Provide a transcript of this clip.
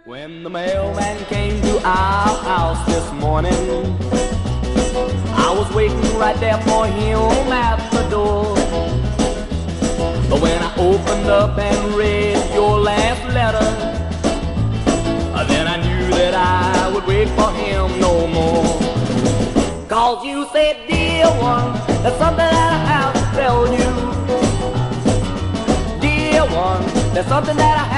When the mailman came to our house this morning, I was waiting right there for him at the door. But when I opened up and read your last letter, then I knew that I would wait for him no more. 'Cause you said, dear one, there's something that I have to tell you. Dear one, there's something that I